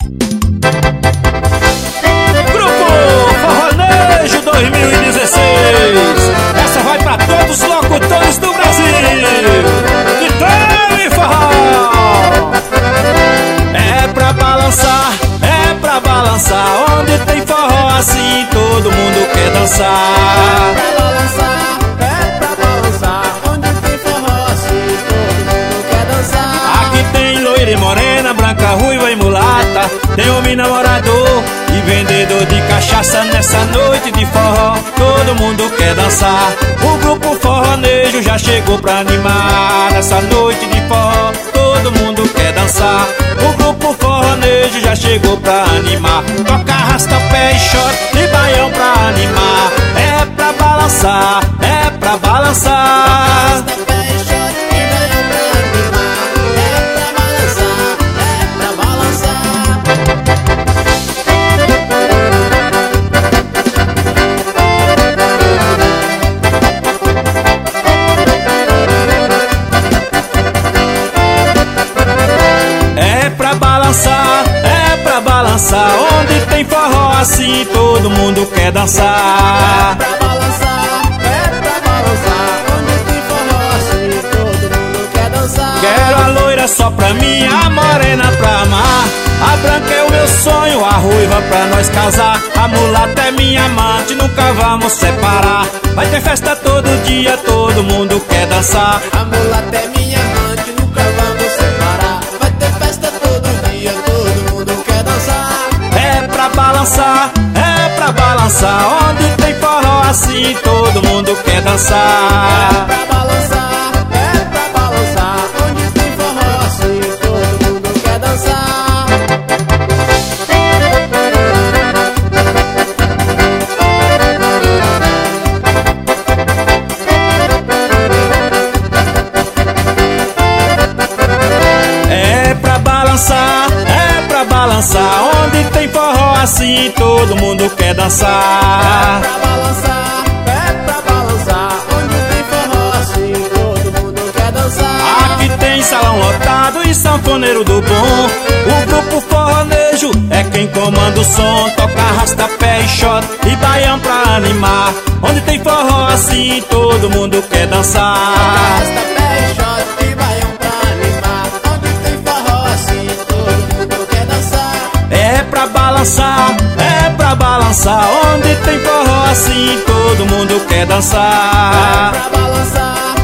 Grupo Forronejo 2016. Essa vai pra todos os locutores do Brasil. Que tem forró. É pra balançar, é pra balançar. Onde tem forró assim todo mundo quer dançar. É pra balançar, é pra balançar. Onde tem forró assim todo mundo quer dançar. Aqui tem loira e morena, branca, ruiva e mulata. Tem homem namorador e vendedor de cachaça. Nessa noite de forró todo mundo quer dançar. O grupo Forronejo já chegou pra animar. Nessa noite de forró todo mundo quer dançar. O grupo Forronejo já chegou pra animar. Toca, arrasta, pé e shot e baião pra animar. É pra balançar, é pra balançar. Arrasta pé e shot e baião pra animar. É pra balançar, é pra balançar. É pra balançar, é pra balançar. Onde tem forró assim todo mundo quer dançar. É pra balançar, é pra balançar. Onde tem forró assim todo mundo quer dançar. Quero a loira só pra mim, a morena pra amar. A branca é o meu sonho, a ruiva pra nós casar. A mulata é minha amante, nunca vamos separar. Vai ter festa todo dia, todo mundo quer dançar. A mulata é minha amante, nunca vamos separar. Vai ter festa todo dia, todo mundo quer dançar. É pra balançar, é pra balançar. Onde tem forró assim todo mundo quer dançar. É pra balançar, é pra balançar. Onde tem forró assim todo mundo quer dançar. É pra balançar, é pra balançar. Onde tem forró assim todo mundo quer dançar. É pra balançar, é pra balançar. Onde tem forró assim todo mundo quer dançar. Aqui tem salão lotado e sanfoneiro do bom. O grupo Forronejo é quem comanda o som. Toca, arrasta, pé e shot e baião pra animar. Onde tem forró assim todo mundo quer dançar. Arrasta pé e shot e baião pra animar. Onde tem forró assim todo mundo quer dançar. É pra balançar, é pra balançar. Onde tem forró assim todo mundo quer dançar. É pra balançar,